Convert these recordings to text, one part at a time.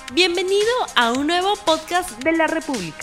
Bienvenido a un nuevo podcast de la República.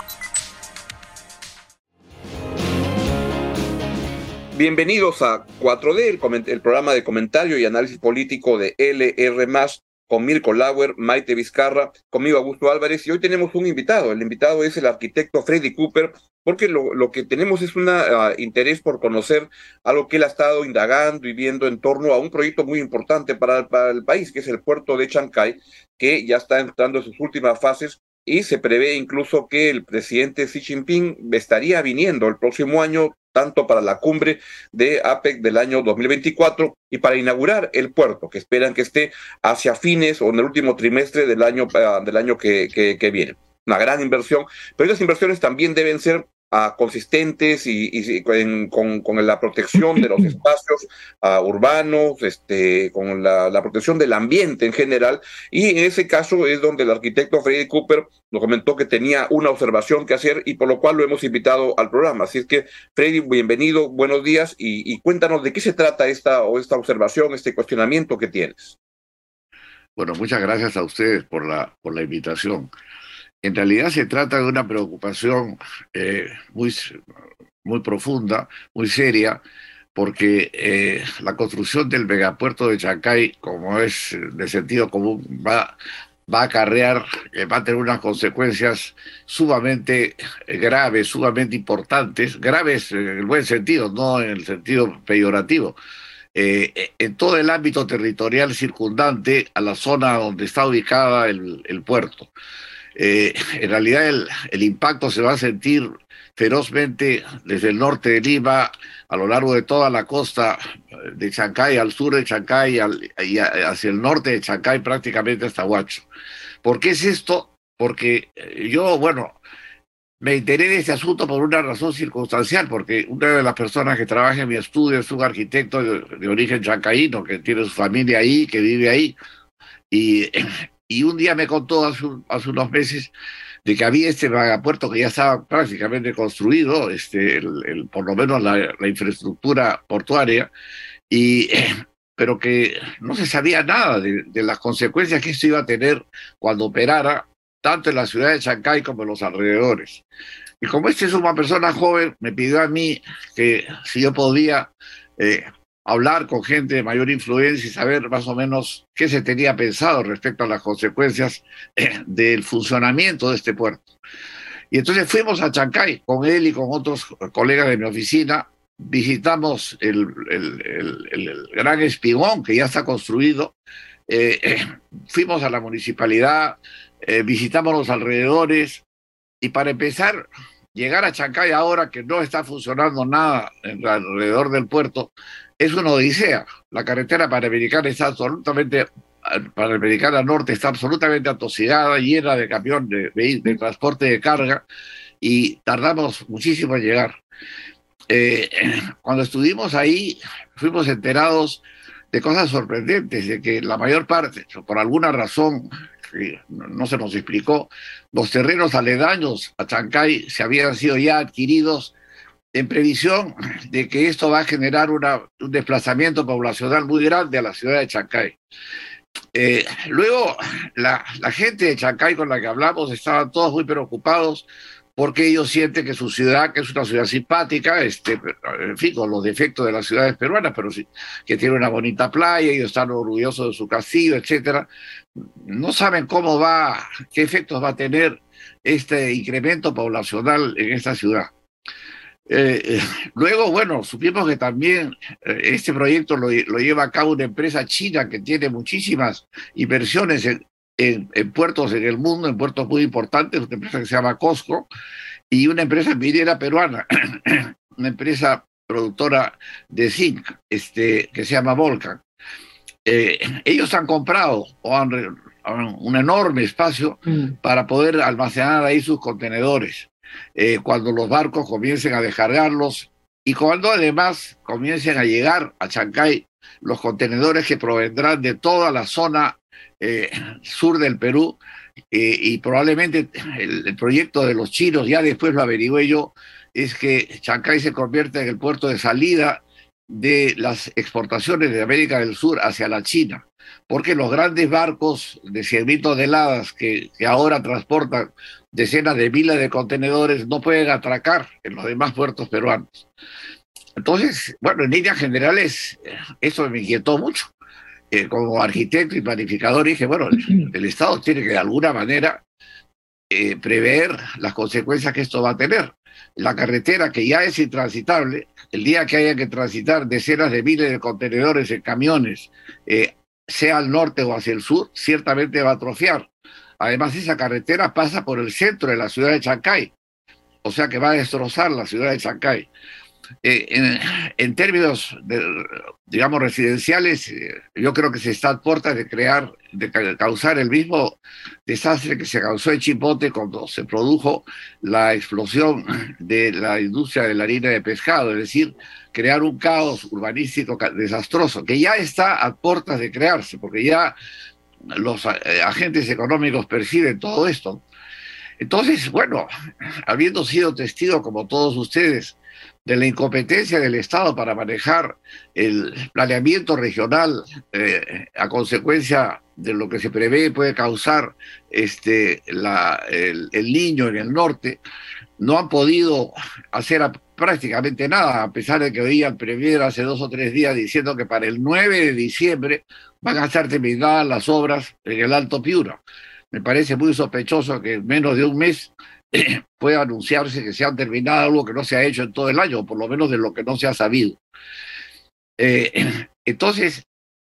Bienvenidos a 4D, el programa de comentario y análisis político de LR+, con Mirko Lauer, Maite Vizcarra, conmigo Augusto Álvarez, y hoy tenemos un invitado. El invitado es el arquitecto Freddy Cooper, porque lo que tenemos es un interés por conocer algo que él ha estado indagando y viendo en torno a un proyecto muy importante para el país, que es el puerto de Chancay, que ya está entrando en sus últimas fases, y se prevé incluso que el presidente Xi Jinping estaría viniendo el próximo año, tanto para la cumbre de APEC del año 2024 y para inaugurar el puerto, que esperan que esté hacia fines o en el último trimestre del año que viene. Una gran inversión, pero esas inversiones también deben ser consistentes y con la protección de los espacios urbanos, con la protección del ambiente en general, y en ese caso es donde el arquitecto Freddy Cooper nos comentó que tenía una observación que hacer y por lo cual lo hemos invitado al programa. Así es que, Freddy, bienvenido, buenos días, y cuéntanos de qué se trata esta observación, este cuestionamiento que tienes. Bueno, muchas gracias a ustedes por la invitación. En realidad se trata de una preocupación muy profunda, muy seria, porque la construcción del megapuerto de Chancay, como es de sentido común, va a acarrear, va a tener unas consecuencias sumamente graves, sumamente importantes, graves en el buen sentido, no en el sentido peyorativo. En todo el ámbito territorial circundante a la zona donde está ubicada el puerto. En realidad el impacto se va a sentir ferozmente desde el norte de Lima, a lo largo de toda la costa de Chancay, al sur de Chancay y hacia el norte de Chancay, prácticamente hasta Huacho. ¿Por qué es esto? Porque yo, me enteré de este asunto por una razón circunstancial, porque una de las personas que trabaja en mi estudio es un arquitecto de origen chancayino, que tiene su familia ahí, que vive ahí, y un día me contó hace unos meses de que había este megapuerto que ya estaba prácticamente construido, por lo menos la infraestructura portuaria, pero que no se sabía nada de las consecuencias que esto iba a tener cuando operara, tanto en la ciudad de Chancay como en los alrededores. Y como este es una persona joven, me pidió a mí que si yo podía hablar con gente de mayor influencia y saber más o menos qué se tenía pensado respecto a las consecuencias del funcionamiento de este puerto. Y entonces fuimos a Chancay con él y con otros colegas de mi oficina, visitamos el Gran Espigón, que ya está construido, fuimos a la municipalidad, visitamos los alrededores, y para empezar, llegar a Chancay ahora que no está funcionando nada alrededor del puerto, es una odisea. La carretera panamericana Panamericana Norte está absolutamente atosigada, llena de camión de transporte de carga, y tardamos muchísimo en llegar. Cuando estuvimos ahí, fuimos enterados de cosas sorprendentes, de que la mayor parte, por alguna razón que no se nos explicó, los terrenos aledaños a Chancay se habían sido ya adquiridos en previsión de que esto va a generar un desplazamiento poblacional muy grande a la ciudad de Chancay. Luego, la gente de Chancay con la que hablamos estaban todos muy preocupados porque ellos sienten que su ciudad, que es una ciudad simpática, en fin, con los defectos de las ciudades peruanas, pero sí, que tiene una bonita playa, ellos están orgullosos de su castillo, etcétera, no saben qué efectos va a tener este incremento poblacional en esta ciudad. Luego, supimos que también este proyecto lo lleva a cabo una empresa china que tiene muchísimas inversiones en puertos en el mundo, en puertos muy importantes, una empresa que se llama COSCO, y una empresa minera peruana, una empresa productora de zinc, que se llama Volcan. Ellos han comprado un enorme espacio para poder almacenar ahí sus contenedores. Cuando los barcos comiencen a descargarlos y cuando además comiencen a llegar a Chancay los contenedores que provendrán de toda la zona sur del Perú, y probablemente el proyecto de los chinos, ya después lo averigüé yo, es que Chancay se convierta en el puerto de salida de las exportaciones de América del Sur hacia la China, porque los grandes barcos de 100.000 toneladas que ahora transportan decenas de miles de contenedores no pueden atracar en los demás puertos peruanos. Entonces, bueno, en líneas generales, eso me inquietó mucho. Como arquitecto y planificador dije, bueno, el Estado tiene que de alguna manera prever las consecuencias que esto va a tener. La carretera, que ya es intransitable, el día que haya que transitar decenas de miles de contenedores en camiones, sea al norte o hacia el sur, ciertamente va a atrofiar. Además, esa carretera pasa por el centro de la ciudad de Chancay, o sea que va a destrozar la ciudad de Chancay. En términos, digamos, residenciales, yo creo que se está a puertas de causar el mismo desastre que se causó en Chimbote cuando se produjo la explosión de la industria de la harina de pescado, es decir, crear un caos urbanístico desastroso, que ya está a puertas de crearse, porque ya los agentes económicos perciben todo esto. Entonces, bueno, habiendo sido testigo, como todos ustedes, de la incompetencia del Estado para manejar el planeamiento regional a consecuencia de lo que se prevé puede causar el Niño en el norte, no han podido hacer prácticamente nada, a pesar de que oían premier hace 2 o 3 días diciendo que para el 9 de diciembre van a estar terminadas las obras en el Alto Piura. Me parece muy sospechoso que en menos de un mes puede anunciarse que se han terminado algo que no se ha hecho en todo el año, o por lo menos de lo que no se ha sabido. Entonces,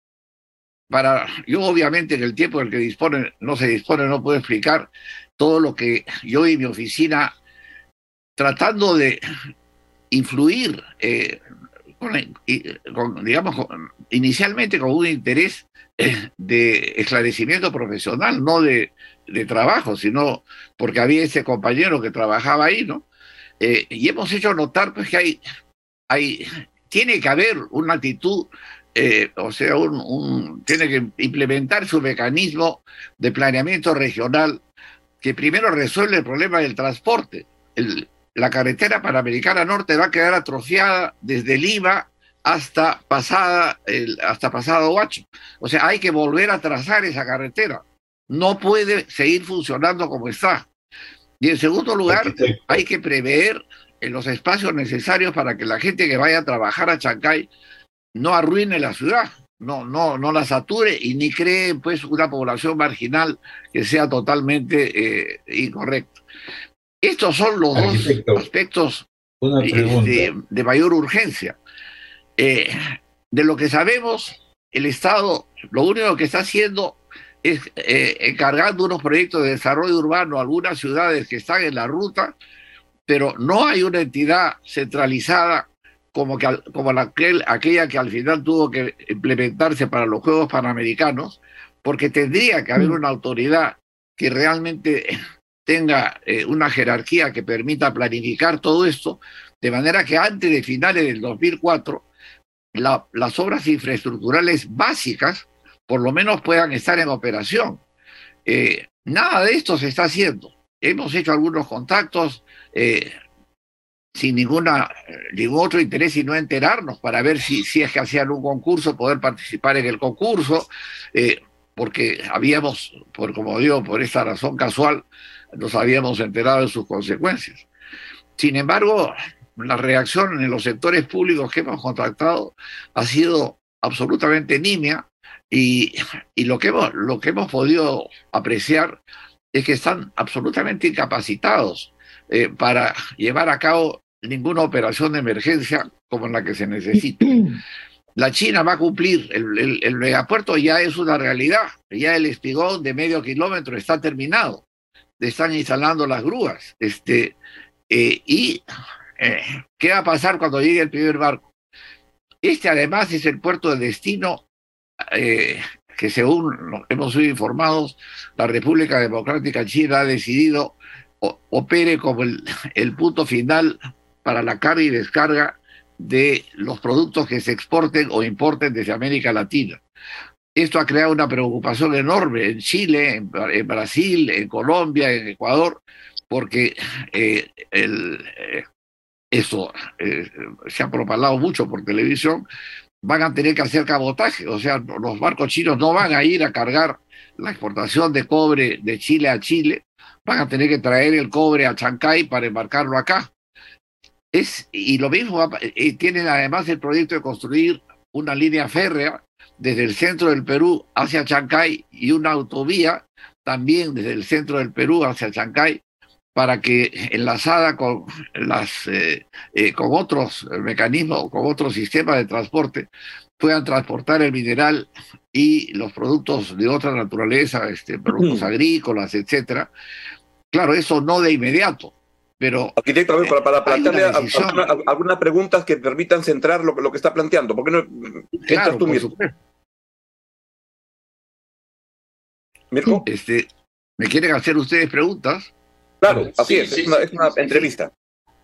yo obviamente en el tiempo en el que no puedo explicar todo lo que yo y mi oficina, tratando de influir, inicialmente con un interés de esclarecimiento profesional, no de trabajo, sino porque había ese compañero que trabajaba ahí, ¿no? Y hemos hecho notar pues que tiene que haber una actitud, tiene que implementarse un mecanismo de planeamiento regional que primero resuelve el problema del transporte. La carretera Panamericana Norte va a quedar atrofiada desde Lima hasta pasado Huacho. O sea, hay que volver a trazar esa carretera. No puede seguir funcionando como está. Y en segundo lugar, hay que prever los espacios necesarios para que la gente que vaya a trabajar a Chancay no arruine la ciudad, no la sature y ni cree pues una población marginal que sea totalmente incorrecta. Estos son los dos aspectos de mayor urgencia. De lo que sabemos, el Estado lo único que está haciendo es encargando unos proyectos de desarrollo urbano a algunas ciudades que están en la ruta, pero no hay una entidad centralizada como aquella que al final tuvo que implementarse para los Juegos Panamericanos, porque tendría que haber una autoridad que realmente tenga una jerarquía que permita planificar todo esto, de manera que antes de finales del 2004 las obras infraestructurales básicas por lo menos puedan estar en operación. Nada de esto se está haciendo. Hemos hecho algunos contactos sin ningún otro interés y no enterarnos para ver si es que hacían un concurso, poder participar en el concurso, porque como digo, por esta razón casual, nos habíamos enterado de sus consecuencias. Sin embargo, la reacción en los sectores públicos que hemos contactado ha sido absolutamente nimia y lo que hemos podido apreciar es que están absolutamente incapacitados para llevar a cabo ninguna operación de emergencia como la que se necesita. La China va a cumplir, el megapuerto ya es una realidad, ya el espigón de medio kilómetro está terminado, están instalando las grúas, ¿qué va a pasar cuando llegue el primer barco? Además es el puerto de destino que según hemos sido informados, la República Democrática China ha decidido opere como el punto final para la carga y descarga de los productos que se exporten o importen desde América Latina. Esto ha creado una preocupación enorme en Chile, en Brasil, en Colombia, en Ecuador, porque eso se ha propalado mucho por televisión, van a tener que hacer cabotaje. O sea, los barcos chinos no van a ir a cargar la exportación de cobre de Chile a Chile, van a tener que traer el cobre a Chancay para embarcarlo acá. Y lo mismo, tienen además el proyecto de construir una línea férrea desde el centro del Perú hacia Chancay y una autovía también desde el centro del Perú hacia Chancay, para que enlazada con con otros mecanismos, con otros sistemas de transporte, puedan transportar el mineral y los productos de otra naturaleza, productos agrícolas, etcétera. Claro, eso no de inmediato, pero arquitecto, a ver, para plantearle algunas preguntas que permitan centrar lo que está planteando. ¿Por qué no claro, tú, Mirko? ¿Mirko? ¿Me quieren hacer ustedes preguntas? Claro, así es una entrevista.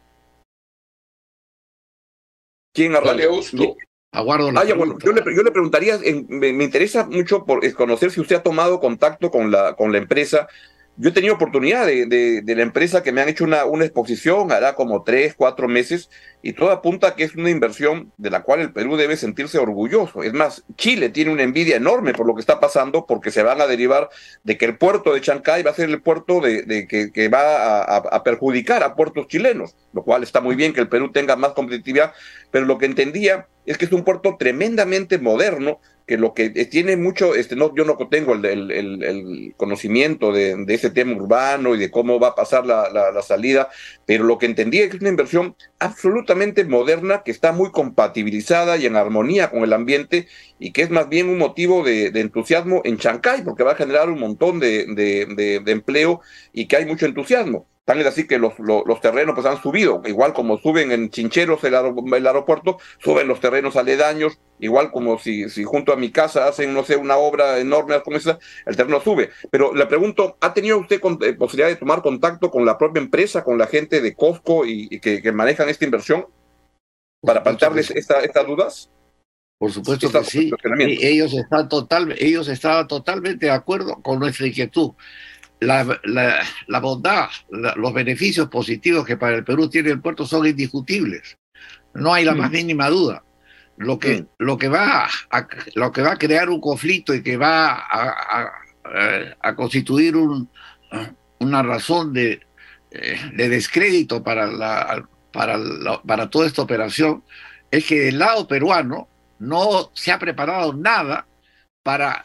¿Quién arranca? Aguardo la bueno, yo le preguntaría, me interesa mucho conocer si usted ha tomado contacto con la empresa. Yo he tenido oportunidad de la empresa, que me han hecho una exposición, hará como 3, 4 meses, y todo apunta a que es una inversión de la cual el Perú debe sentirse orgulloso. Es más, Chile tiene una envidia enorme por lo que está pasando, porque se van a derivar de que el puerto de Chancay va a ser el puerto que va a perjudicar a puertos chilenos, lo cual está muy bien que el Perú tenga más competitividad, pero lo que entendía es que es un puerto tremendamente moderno, que lo que tiene mucho, yo no tengo el conocimiento de ese tema urbano y de cómo va a pasar la salida, pero lo que entendí es que es una inversión absolutamente moderna, que está muy compatibilizada y en armonía con el ambiente, y que es más bien un motivo de entusiasmo en Chancay, porque va a generar un montón de empleo y que hay mucho entusiasmo. Tan es así que los terrenos pues han subido, igual como suben en Chincheros el aeropuerto, suben los terrenos aledaños, igual como si junto a mi casa hacen, no sé, una obra enorme como esa, el terreno sube. Pero le pregunto, ¿ha tenido usted posibilidad de tomar contacto con la propia empresa, con la gente de Costco y que manejan esta inversión, para plantearles estas dudas? Por supuesto que sí. Ellos estaban totalmente de acuerdo con nuestra inquietud. La bondad, los beneficios positivos que para el Perú tiene el puerto son indiscutibles. No hay la más mínima duda. Lo que va a crear un conflicto y que va a constituir una razón de descrédito para toda esta operación es que del lado peruano no se ha preparado nada para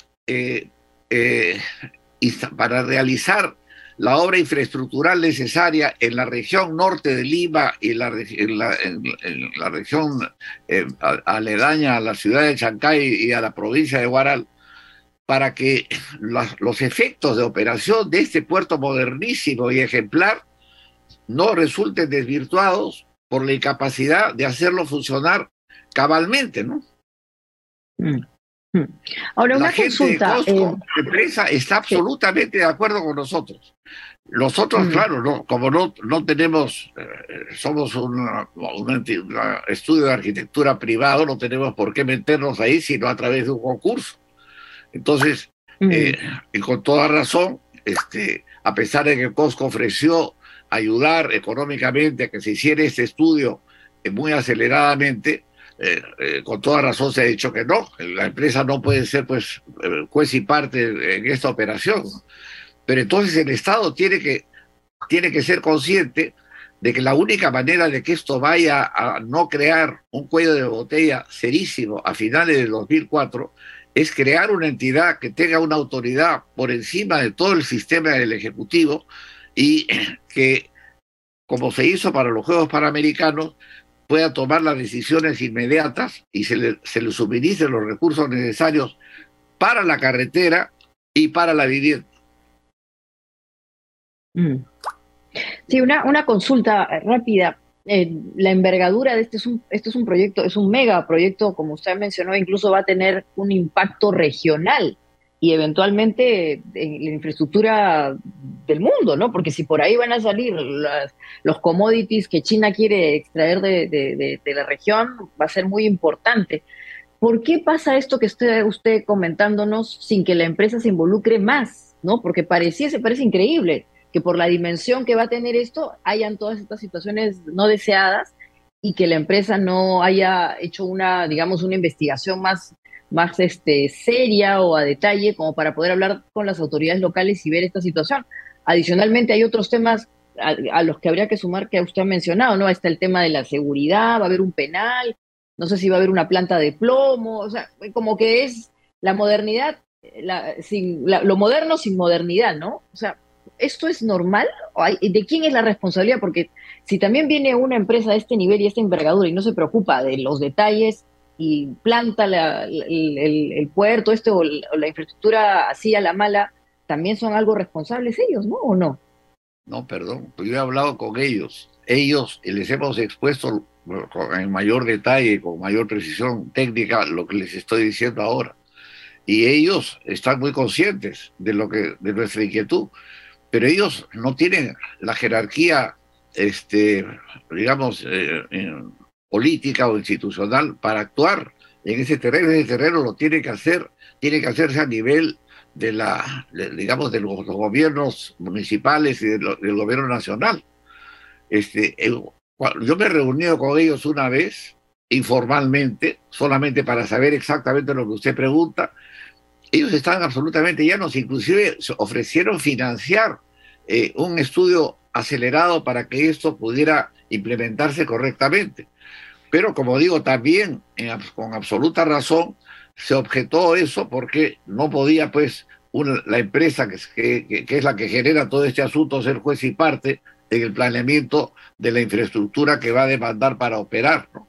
realizar la obra infraestructural necesaria en la región norte de Lima y en la región aledaña a la ciudad de Chancay y a la provincia de Huaral, para que los efectos de operación de este puerto modernísimo y ejemplar no resulten desvirtuados por la incapacidad de hacerlo funcionar cabalmente, ¿no? Ahora, una la gente consulta. De Costco, la empresa está absolutamente de acuerdo con nosotros. Nosotros, claro, como no tenemos, somos un estudio de arquitectura privado, no tenemos por qué meternos ahí sino a través de un concurso. Entonces, y con toda razón, a pesar de que Costco ofreció ayudar económicamente a que se hiciera este estudio muy aceleradamente, con toda razón se ha dicho que no, la empresa no puede ser pues juez y parte en esta operación. Pero entonces el Estado tiene que ser consciente de que la única manera de que esto vaya a no crear un cuello de botella serísimo a finales del 2004 es crear una entidad que tenga una autoridad por encima de todo el sistema del Ejecutivo, y que, como se hizo para los Juegos Panamericanos, pueda tomar las decisiones inmediatas y se le suministren los recursos necesarios para la carretera y para la vivienda. Sí, una consulta rápida. La envergadura de este es un proyecto, es un megaproyecto, como usted mencionó, incluso va a tener un impacto regional y eventualmente en la infraestructura del mundo, ¿no? Porque si por ahí van a salir los commodities que China quiere extraer de la región, va a ser muy importante. ¿Por qué pasa esto que esté usted comentándonos sin que la empresa se involucre más, ¿no? Porque parece increíble que por la dimensión que va a tener esto hayan todas estas situaciones no deseadas y que la empresa no haya hecho una, digamos, una investigación más seria o a detalle como para poder hablar con las autoridades locales y ver esta situación. Adicionalmente, hay otros temas a los que habría que sumar que usted ha mencionado, ¿no? Está el tema de la seguridad, va a haber un penal, no sé si va a haber una planta de plomo, o sea, como que es la modernidad, lo moderno sin modernidad, ¿no? O sea, ¿esto es normal? ¿De quién es la responsabilidad? Porque si también viene una empresa de este nivel y esta envergadura y no se preocupa de los detalles y planta el puerto o la infraestructura así a la mala, también son algo responsables ellos, ¿no? ¿O no? No, perdón, pues yo he hablado con ellos. Ellos les hemos expuesto en mayor detalle, con mayor precisión técnica, lo que les estoy diciendo ahora. Y ellos están muy conscientes de nuestra inquietud, pero ellos no tienen la jerarquía, digamos, política o institucional para actuar en ese terreno. Ese terreno lo tiene que hacerse a nivel digamos, de los gobiernos municipales y del gobierno nacional. Yo me he reunido con ellos una vez, informalmente, solamente para saber exactamente lo que usted pregunta. Ellos estaban absolutamente llanos, inclusive ofrecieron financiar un estudio acelerado para que esto pudiera implementarse correctamente. Pero como digo, también con absoluta razón se objetó eso porque no podía pues la empresa que es la que genera todo este asunto ser juez y parte en el planeamiento de la infraestructura que va a demandar para operar, ¿no?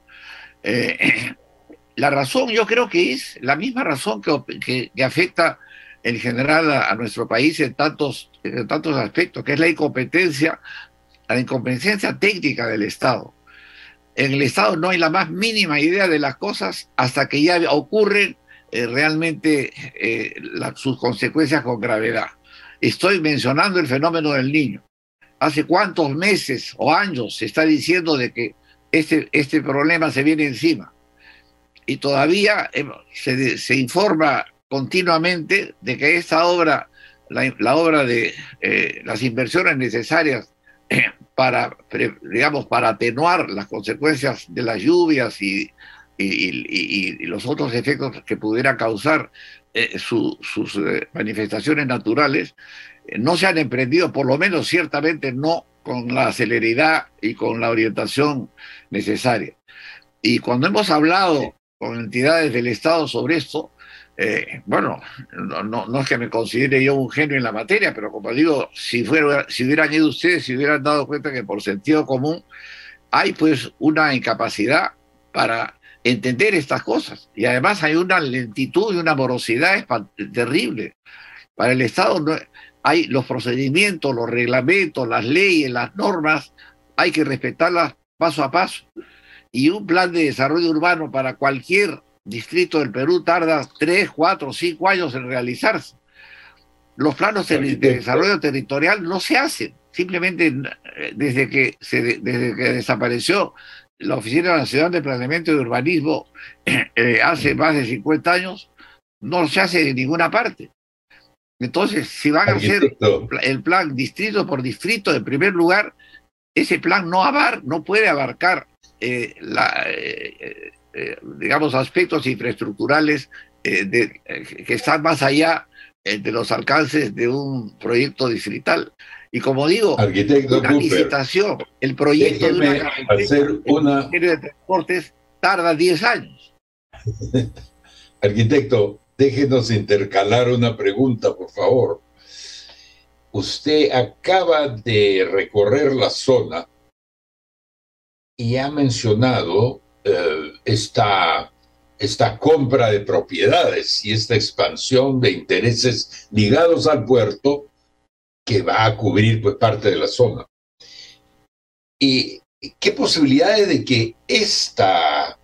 La razón yo creo que es la misma razón que afecta en general a nuestro país en tantos aspectos, que es la incompetencia técnica del Estado. En el Estado no hay la más mínima idea de las cosas hasta que ya ocurren realmente sus consecuencias con gravedad. Estoy mencionando el fenómeno del Niño. ¿Hace cuántos meses o años se está diciendo de que este problema se viene encima? Y todavía se informa continuamente de que esta obra, la obra de las inversiones necesarias para atenuar las consecuencias de las lluvias y los otros efectos que pudiera causar sus manifestaciones naturales, no se han emprendido, por lo menos ciertamente no con la celeridad y con la orientación necesaria. Y cuando hemos hablado con entidades del Estado sobre esto, bueno, no es que me considere yo un genio en la materia, pero como digo, si hubieran ido ustedes, si hubieran dado cuenta que por sentido común hay pues una incapacidad para entender estas cosas. Y además hay una lentitud y una morosidad terrible. Para el Estado hay los procedimientos, los reglamentos, las leyes, las normas, hay que respetarlas paso a paso. Y un plan de desarrollo urbano para cualquier distrito del Perú tarda 3, 4, 5 años en realizarse. Los planos de desarrollo territorial no se hacen. Simplemente desde que desapareció la Oficina Nacional de Planeamiento y Urbanismo hace más de 50 años, no se hace en ninguna parte. Entonces, si van a hacer el plan distrito por distrito, en primer lugar, ese plan no puede abarcar digamos, aspectos infraestructurales que están más allá de los alcances de un proyecto distrital. Y como digo, Arquitecto una Cooper, licitación, el proyecto de una carretera, el Ministerio de Transportes tarda 10 años. Arquitecto, déjenos intercalar una pregunta, por favor. Usted acaba de recorrer la zona y ha mencionado esta compra de propiedades y esta expansión de intereses ligados al puerto que va a cubrir pues parte de la zona. ¿Y qué posibilidades de que esta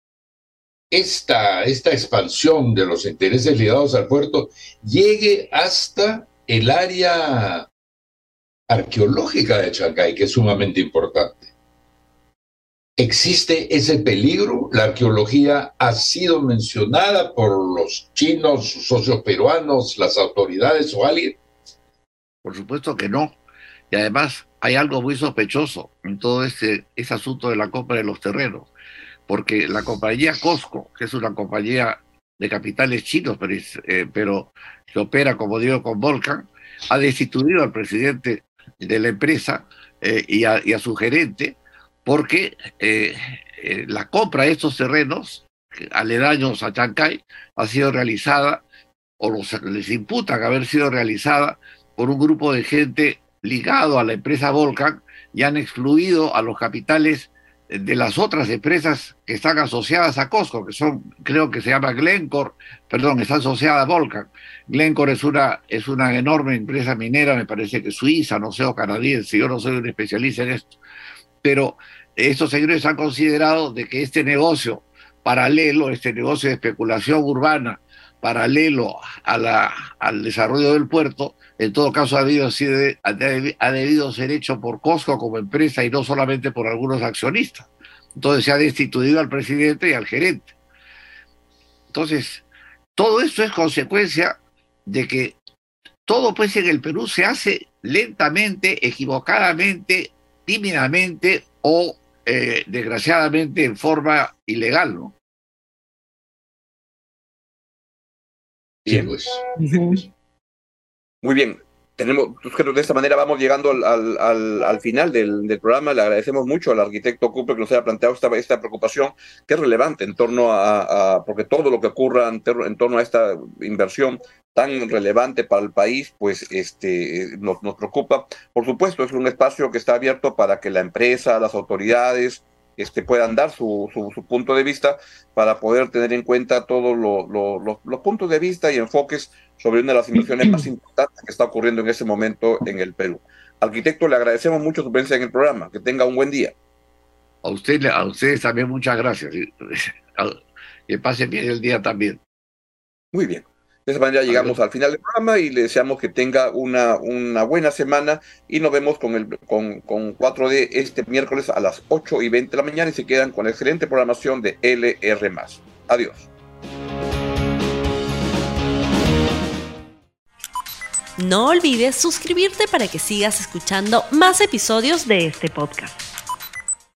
expansión de los intereses ligados al puerto llegue hasta el área arqueológica de Chancay, que es sumamente importante? ¿Existe ese peligro? ¿La arqueología ha sido mencionada por los chinos, sus socios peruanos, las autoridades o alguien? Por supuesto que no. Y además hay algo muy sospechoso en todo ese asunto de la compra de los terrenos, porque la compañía Cosco, que es una compañía de capitales chinos, pero que opera, como digo, con Volcan, ha destituido al presidente de la empresa y a su gerente, porque la compra de estos terrenos aledaños a Chancay ha sido realizada, o les imputan haber sido realizada por un grupo de gente ligado a la empresa Volcan, y han excluido a los capitales de las otras empresas que están asociadas a Cosco, que son, creo que se llama Glencore, perdón, está asociada a Volcan. Glencore es una enorme empresa minera, me parece que suiza, no sé, o canadiense, yo no soy un especialista en esto, pero estos señores han considerado de que este negocio paralelo, este negocio de especulación urbana, paralelo al desarrollo del puerto, en todo caso ha debido ser hecho por Cosco como empresa y no solamente por algunos accionistas. Entonces se ha destituido al presidente y al gerente. Entonces, todo esto es consecuencia de que todo pues en el Perú se hace lentamente, equivocadamente, tímidamente o desgraciadamente en forma ilegal, ¿no? Bien. Sí, pues. Muy bien. Creo de esta manera vamos llegando al final del programa. Le agradecemos mucho al arquitecto Cooper que nos haya planteado esta preocupación, que es relevante en torno porque todo lo que ocurra en torno a esta inversión tan relevante para el país, pues nos preocupa. Por supuesto, es un espacio que está abierto para que la empresa, las autoridades puedan dar su punto de vista, para poder tener en cuenta todos los puntos de vista y enfoques sobre una de las inversiones más importantes que está ocurriendo en ese momento en el Perú. Arquitecto, le agradecemos mucho su presencia en el programa. Que tenga un buen día. A ustedes también muchas gracias. Que pasen bien el día también. Muy bien. De esa manera llegamos al final del programa y le deseamos que tenga una buena semana, y nos vemos con 4D este miércoles a las 8:20 de la mañana, y se quedan con la excelente programación de LR+. Adiós. No olvides suscribirte para que sigas escuchando más episodios de este podcast.